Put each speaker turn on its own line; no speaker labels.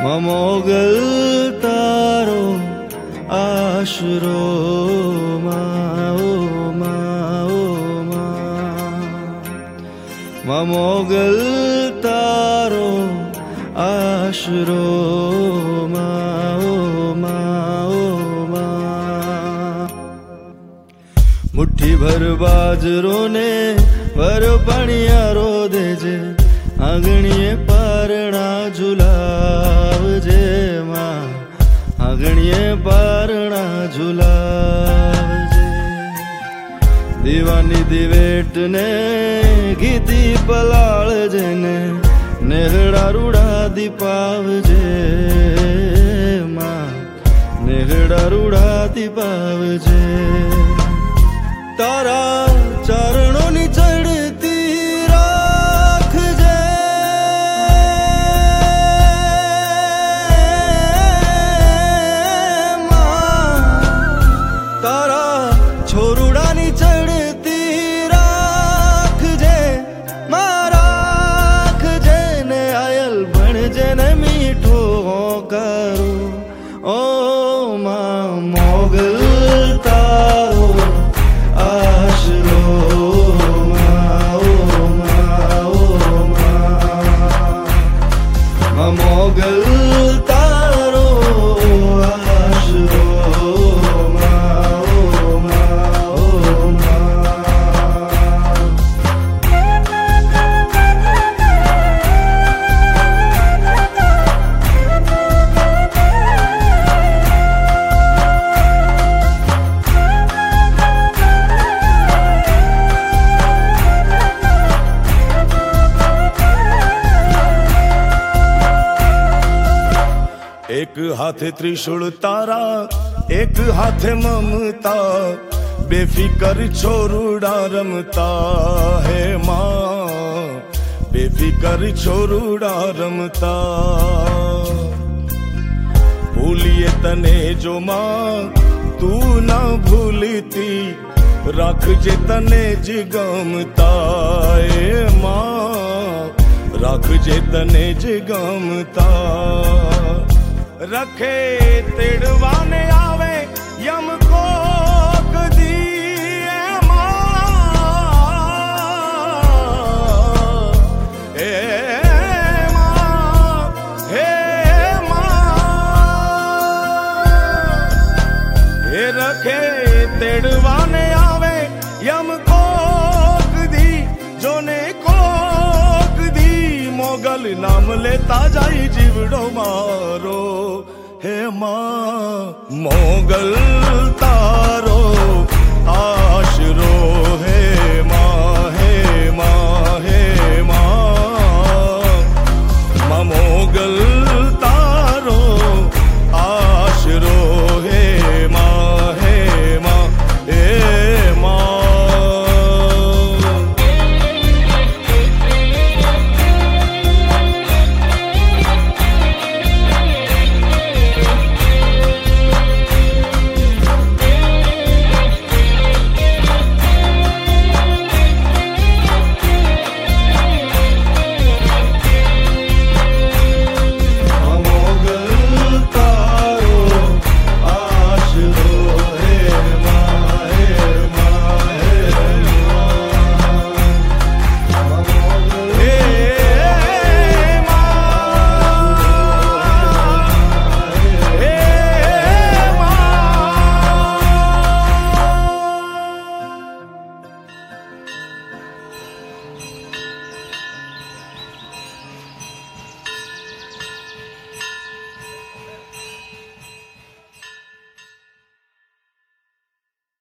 मोगल तारो आशरो माओ माओ मा मोगल तारो आशरो माओ माओ मा मुट्ठी भर बाजरो ने भर पणियारो देजे आंगणीए पारणा झुलावजे मां आंगणीए पारणा झुलावजे दीवानी दिवेट ने गीती पलाळजे ने नेहड़ा रूड़ा दीपावजे मां नेहड़ा रूड़ा दीपावजे तारा चरणों नी चढ़ती छोरुडानी चढ़ती राखजे राखजे ने आयल बनजे ने मीठो करो ओ मां मोगल तारो आशरो माओ माओ मा मोगल तारो आशरो एक हाथे त्रिशूल तारा एक हाथे ममता बेफिकर छोरुड़ा रमता है माँ बेफिकर छोरुड़ा रमता भूलिए तने जो माँ तू ना भूलती रख जे तने जिगमता ए माँ रख जे तने जिगमता रखे तिड़वाने आवे यम को कदी रखे तिड़वाने आवे यम को कदी जोने कोक दी मोगल नाम लेता जाई जीवड़ो मारो हे मां मोगल तारो आशरो है।